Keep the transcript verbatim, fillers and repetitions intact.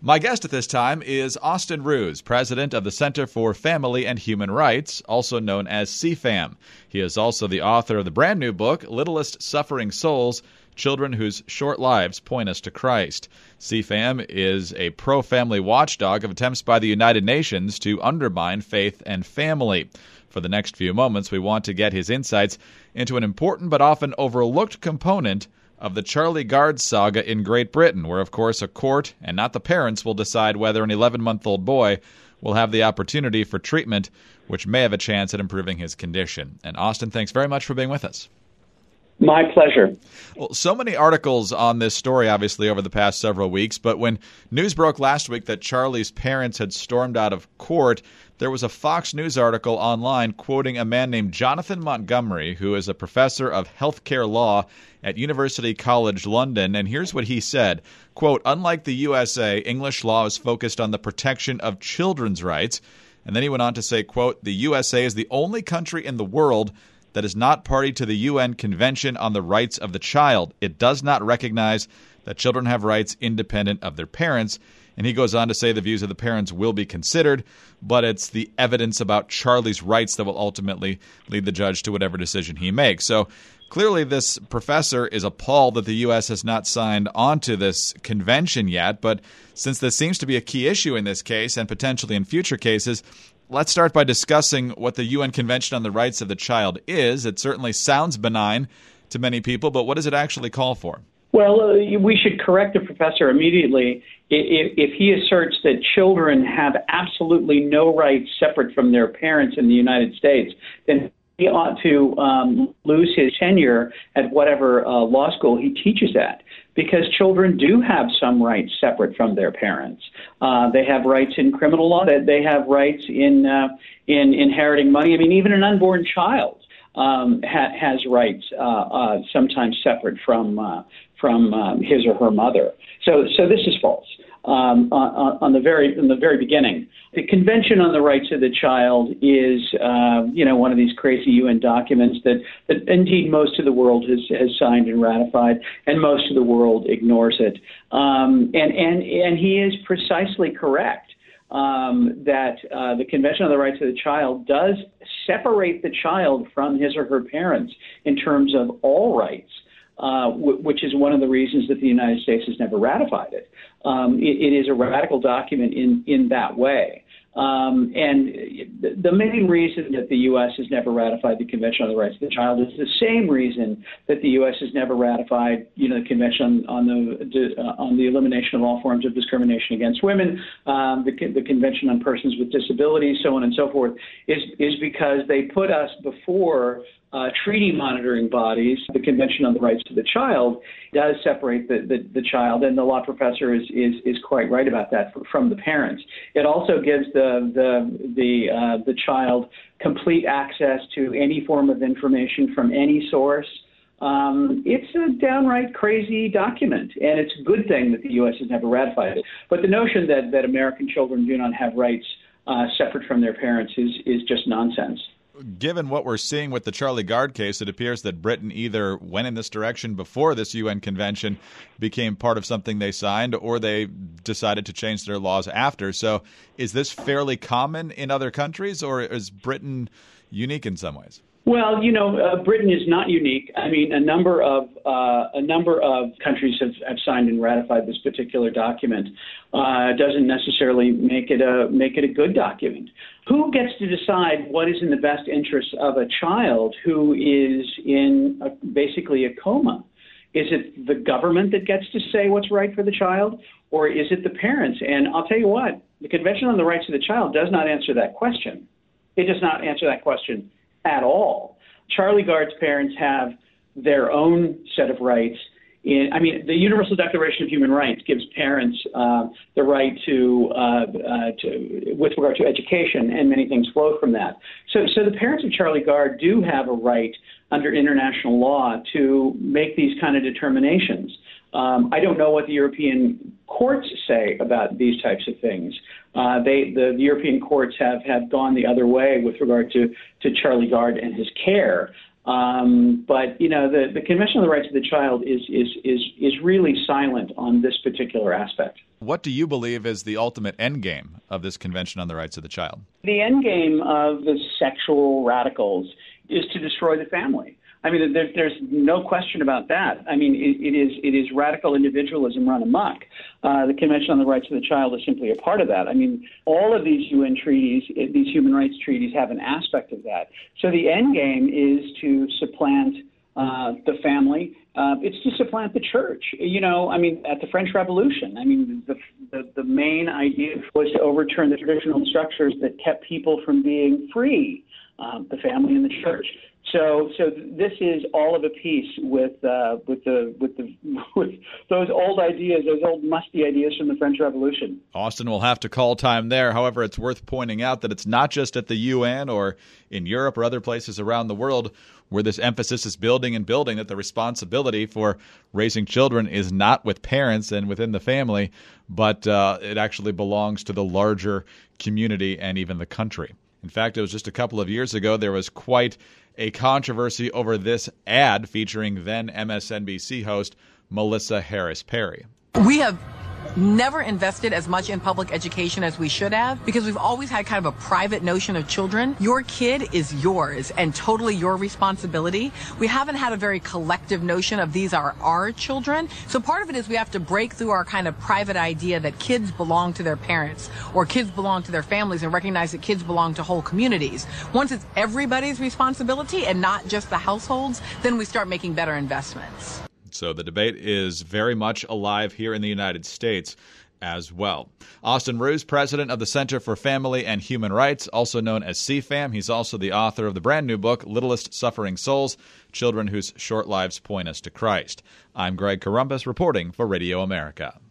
My guest at this time is Austin Ruse, president of the Center for Family and Human Rights, also known as C FAM. He is also the author of the brand new book, Littlest Suffering Souls, Children Whose Short Lives Point Us to Christ. C FAM is a pro-family watchdog of attempts by the United Nations to undermine faith and family. For the next few moments, we want to get his insights into an important but often overlooked component of the Charlie Gard saga in Great Britain, where, of course, a court and not the parents will decide whether an eleven-month-old boy will have the opportunity for treatment, which may have a chance at improving his condition. And Austin, thanks very much for being with us. My pleasure. Well, so many articles on this story, obviously, over the past several weeks, but when news broke last week that Charlie's parents had stormed out of court, there was a Fox News article online quoting a man named Jonathan Montgomery, who is a professor of healthcare law at University College London, and here's what he said, quote, "Unlike the U S A, English law is focused on the protection of children's rights." And then he went on to say, quote, "The U S A is the only country in the world that is not party to the U N Convention on the Rights of the Child. It does not recognize that children have rights independent of their parents." And he goes on to say the views of the parents will be considered, but it's the evidence about Charlie's rights that will ultimately lead the judge to whatever decision he makes. So clearly this professor is appalled that the U S has not signed on to this convention yet, but since this seems to be a key issue in this case and potentially in future cases, let's start by discussing what the U N Convention on the Rights of the Child is. It certainly sounds benign to many people, but what does it actually call for? Well, uh, we should correct the professor immediately. If, if he asserts that children have absolutely no rights separate from their parents in the United States, then he ought to um, lose his tenure at whatever uh, law school he teaches at, because children do have some rights separate from their parents. Uh, they have rights in criminal law. They, they have rights in uh, in inheriting money. I mean, even an unborn child um, ha- has rights uh, uh, sometimes separate from uh, from um, his or her mother. So, so this is false. Um, on, on the very in the very beginning, the Convention on the Rights of the Child is, uh, you know, one of these crazy U N documents that, that indeed most of the world has, has signed and ratified, and most of the world ignores it. Um, and and and he is precisely correct um, that uh, the Convention on the Rights of the Child does separate the child from his or her parents in terms of all rights. Uh, w- which is one of the reasons that the United States has never ratified it. Um, it, it is a radical document in, in that way. Um, and the, the main reason that the U S has never ratified the Convention on the Rights of the Child is the same reason that the U S has never ratified, you know, the Convention on the uh, on the elimination of all forms of discrimination against women, um, the, the Convention on Persons with Disabilities, so on and so forth, is is because they put us before Uh, treaty monitoring bodies. The Convention on the Rights of the Child does separate the, the, the child, and the law professor is, is, is quite right about that, from the parents. It also gives the the the, uh, the child complete access to any form of information from any source. Um, it's a downright crazy document, and it's a good thing that the U S has never ratified it. But the notion that, that American children do not have rights uh, separate from their parents is, is just nonsense. Given what we're seeing with the Charlie Gard case, it appears that Britain either went in this direction before this U N convention became part of something they signed, or they decided to change their laws after. So is this fairly common in other countries, or is Britain unique in some ways? Well, you know, uh, Britain is not unique. I mean, a number of uh, a number of countries have, have signed and ratified this particular document. Uh, doesn't necessarily make it a make it a good document. Who gets to decide what is in the best interest of a child who is in a, basically a coma? Is it the government that gets to say what's right for the child, or is it the parents? And I'll tell you what, the Convention on the Rights of the Child does not answer that question. It does not answer that question at all. Charlie Gard's parents have their own set of rights. In, I mean, the Universal Declaration of Human Rights gives parents uh, the right to, uh, uh, to, with regard to education, and many things flow from that. So, so the parents of Charlie Gard do have a right under international law to make these kind of determinations. Um, I don't know what the European courts say about these types of things. Uh, they, the, the European courts have, have gone the other way with regard to, to Charlie Gard and his care. Um, but, you know, the, the Convention on the Rights of the Child is, is, is, is really silent on this particular aspect. What do you believe is the ultimate end game of this Convention on the Rights of the Child? The end game of the sexual radicals is to destroy the family. I mean, there, there's no question about that. I mean, it, it is it is radical individualism run amok. Uh, the Convention on the Rights of the Child is simply a part of that. I mean, all of these U N treaties, these human rights treaties, have an aspect of that. So the end game is to supplant uh, the family. Uh, it's to supplant the church. You know, I mean, at the French Revolution, I mean, the, the the main idea was to overturn the traditional structures that kept people from being free, um, the family and the church. So, so this is all of a piece with uh, with the with the with those old ideas, those old musty ideas from the French Revolution. Austin will have to call time there. However, it's worth pointing out that it's not just at the U N or in Europe or other places around the world where this emphasis is building and building, that the responsibility for raising children is not with parents and within the family, but uh, it actually belongs to the larger community and even the country. In fact, it was just a couple of years ago, there was quite a controversy over this ad featuring then M S N B C host Melissa Harris Perry. We have never invested as much in public education as we should have because we've always had kind of a private notion of children. Your kid is yours and totally your responsibility. We haven't had a very collective notion of these are our children. So part of it is we have to break through our kind of private idea that kids belong to their parents or kids belong to their families and recognize that kids belong to whole communities. Once it's everybody's responsibility and not just the households, then we start making better investments. So the debate is very much alive here in the United States as well. Austin Ruse, president of the Center for Family and Human Rights, also known as C FAM. He's also the author of the brand new book, Littlest Suffering Souls, Children Whose Short Lives Point Us to Christ. I'm Greg Corombos reporting for Radio America.